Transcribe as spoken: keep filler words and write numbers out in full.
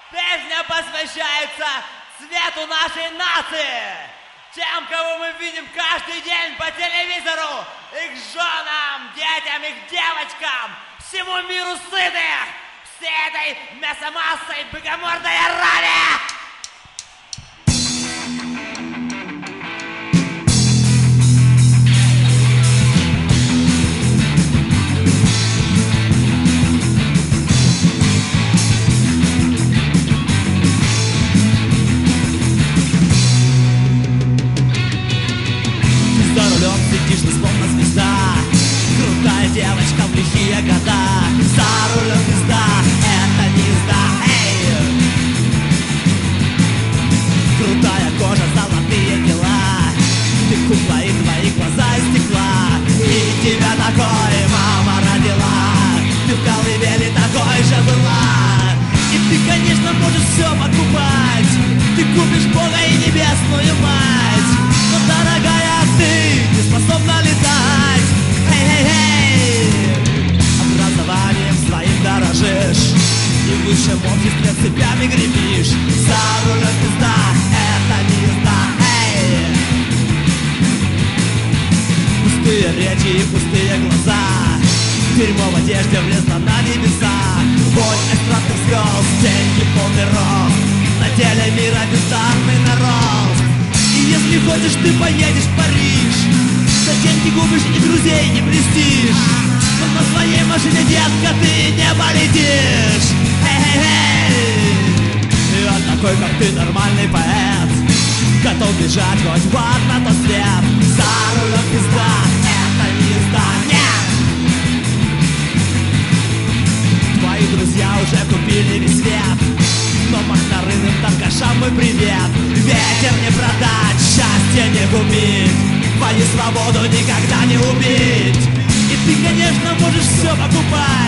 Песня посвящается цвету нашей нации. Тем, кого мы видим каждый день по телевизору. Их женам, детям, их девочкам. Всему миру сытых. Всей этой мясомассой богомордой орали. Сидишь, ты словно звезда, крутая девочка в лихие года. За рулем звезда, это не езда, эй! Крутая кожа, золотые дела. Ты кукла, и твои глаза из стекла. И тебя такой мама родила. Ты в колыбели такой же была. И ты, конечно, можешь все покупать. Ты купишь Бога и небесную мать. Но, дорогая, ты не способна летать. Эй-эй-эй! Образованием своим дорожишь и в высшем обществе цепями гремишь. За рулем звезда, это не езда, эй! Пустые речи и пустые глаза. Дерьмо в одежде влезло на небеса. Вонь эстрадных звезд, деньги полный рост. На теле мира бездарный народ. И если хочешь, ты поедешь в Париж. За деньги губишь и друзей не блестишь. Но на своей машине, детка, ты не полетишь. Эй-эй-эй! И он такой, как ты, нормальный поэт, готов бежать хоть в ад на тот свет. За рулем звезда, это не езда, нет! Твои друзья уже купили весь свет, но махнарыным торгашам мой привет. Ветер не продать, счастье не купить, твою свободу никогда не убить. И ты, конечно, можешь все покупать.